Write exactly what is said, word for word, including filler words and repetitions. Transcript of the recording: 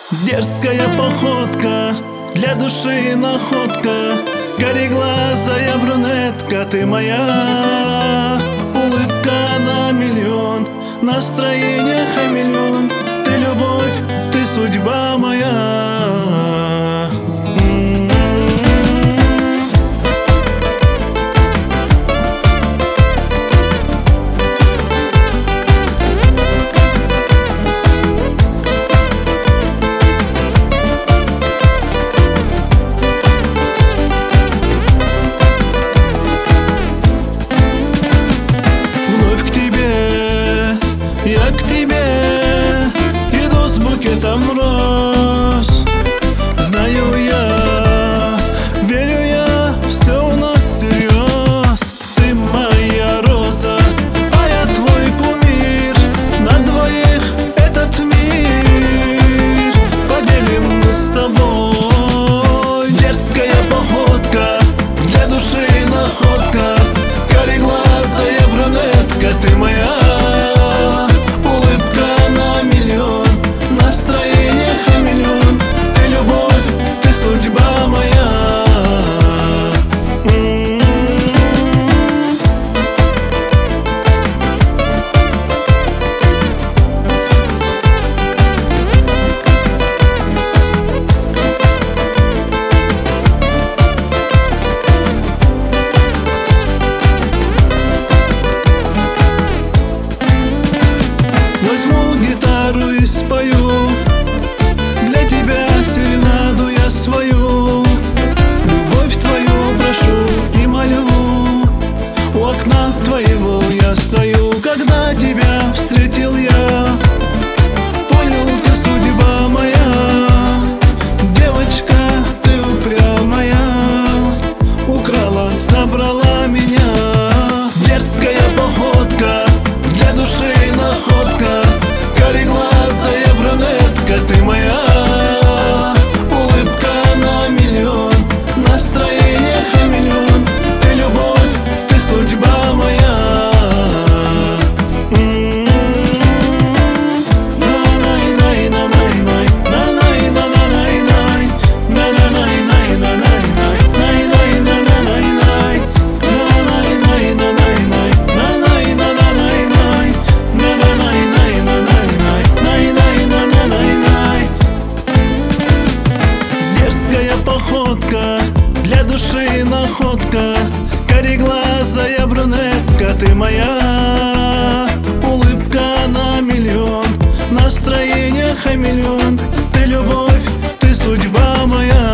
Дерзкая походка, для души находка, кореглазая брюнетка, ты моя. Улыбка на миллион, настроение хамелеон. Ты любовь, ты судьба моя. Я к тебе иду с букетом роз. Знаю я, верю я, все у нас всерьез. Ты моя роза, а я твой кумир. На двоих этот мир поделим мы с тобой. Дерзкая походка, для души находка, кореглазая брюнетка, ты моя. Возьму гитару и спою для тебя серенаду я свою. Любовь твою прошу и молю. У окна твоего я стою. Когда тебя встретил я, понял, ты судьба моя. Девочка, ты упрямая, украла, забрала меня. Дерзкая походка, для души находка, кореглазая брюнетка, ты моя. Улыбка на миллион, настроение хамелеон. Ты любовь, ты судьба моя. Походка, для души находка, кореглазая брюнетка, ты моя. Улыбка на миллион, настроение хамелеон. Ты любовь, ты судьба моя.